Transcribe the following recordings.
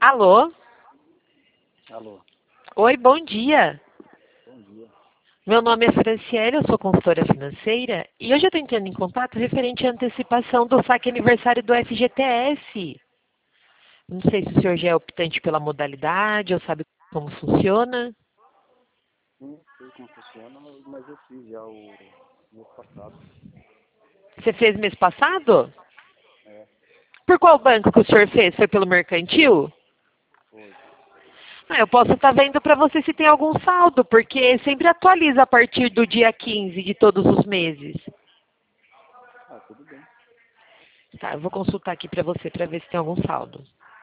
Alô? Alô, Oi, bom dia. bom dia. Meu nome é Franciele, eu sou consultora financeira e hoje eu estou entrando em contato referente à antecipação do saque aniversário do FGTS. Não sei se o senhor já é optante pela modalidade ou sabe como funciona. Sim, sei como funciona, mas eu fiz já o mês passado. Você fez mês passado? É, Por qual banco que o senhor fez? Foi pelo Mercantil? foi. Eu posso estar vendo para você se tem algum saldo, porque sempre atualiza a partir do dia 15 de todos os meses. Ah, tudo bem. Tá, eu vou consultar aqui para você para ver se tem algum saldo.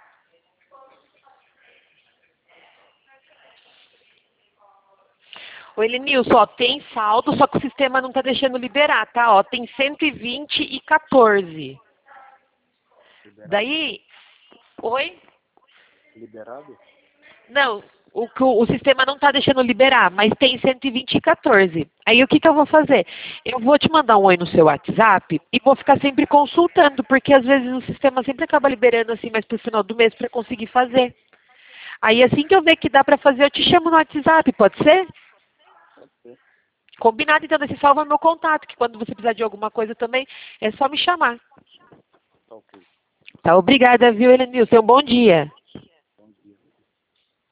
Ô, Elenilson, ó, tem saldo, só que o sistema não está deixando liberar, tá? Ó, tem 120,14. Liberado? Daí, oi? Liberado? Não, o sistema não está deixando liberar, mas tem 120,14. Aí o que eu vou fazer? Eu vou te mandar um oi no seu WhatsApp e vou ficar sempre consultando, porque às vezes o sistema sempre acaba liberando assim mais pro final do mês para conseguir fazer. Aí assim que eu ver que dá para fazer, eu te chamo no WhatsApp, pode ser? Pode ser. Combinado, então, desse salva meu contato, que quando você precisar de alguma coisa também, é só me chamar. Tá ok. Tá, obrigada, viu, Elenilson? Um bom dia.